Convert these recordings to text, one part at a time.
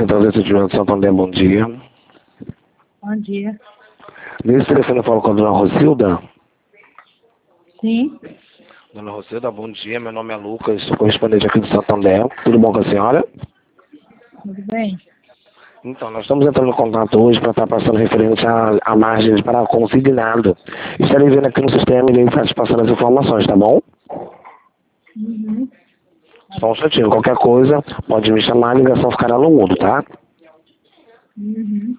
Central de Atendimento de Santander, bom dia. Bom dia. Nesse telefone eu falo com a dona Rocilda. Sim, Dona Rocilda, bom dia. Meu nome é Lucas, sou correspondente aqui do Santander. Tudo bom com a senhora? tudo bem? Então, nós estamos entrando em contato hoje para estar passando referente à margem para consignado. Estarei vendo aqui no sistema e ele está te passando as informações, tá bom? Uhum. Só um instantinho. Qualquer coisa, pode me chamar, a ligação ficará no mudo, tá? Uhum.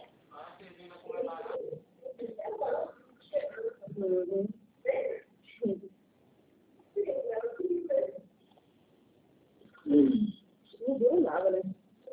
Não deu nada, né?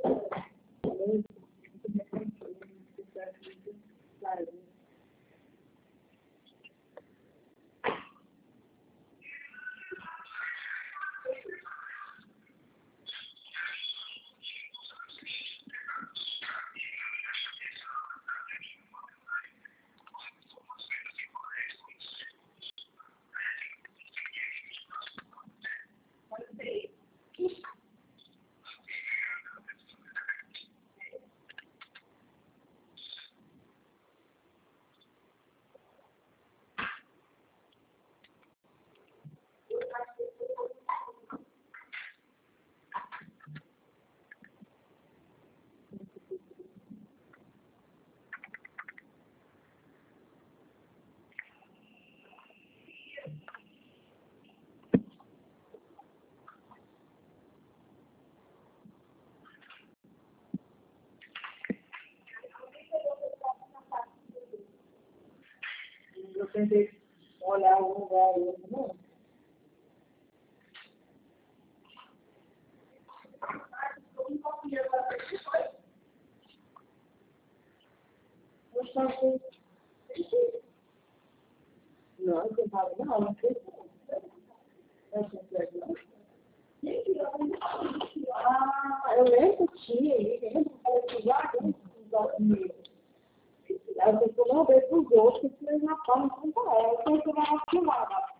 Eu tentei olhar um lugar aí, não. Não, eu falo, não sei. Eu lembro que tinha, eu lembro que já a pessoa não vê para os outros, que eles na forma como é. Eu sei que vai ativar.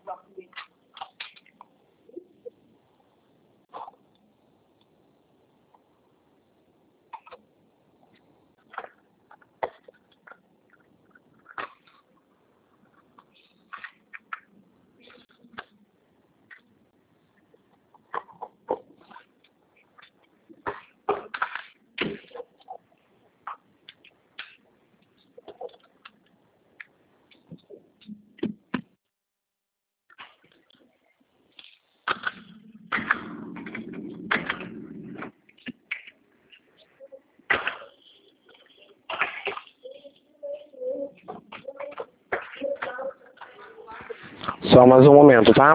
Só mais um momento, tá?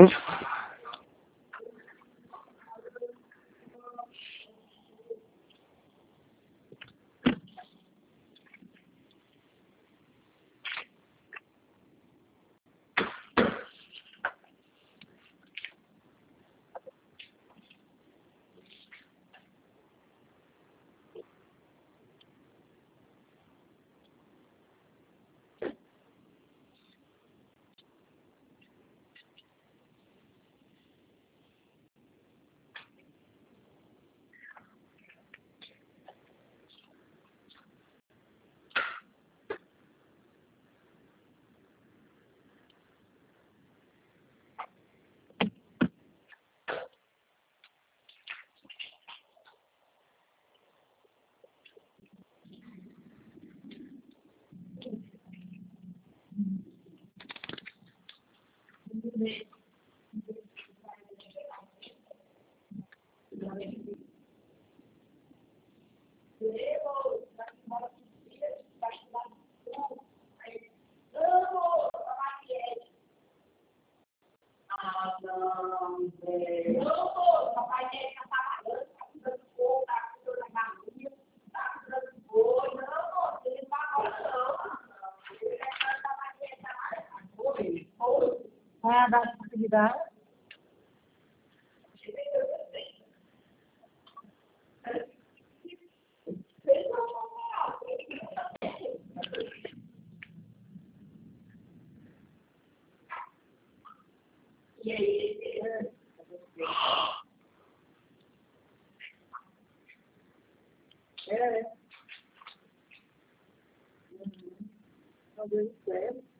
Ah, da atividade. É. Meu Deus do céu.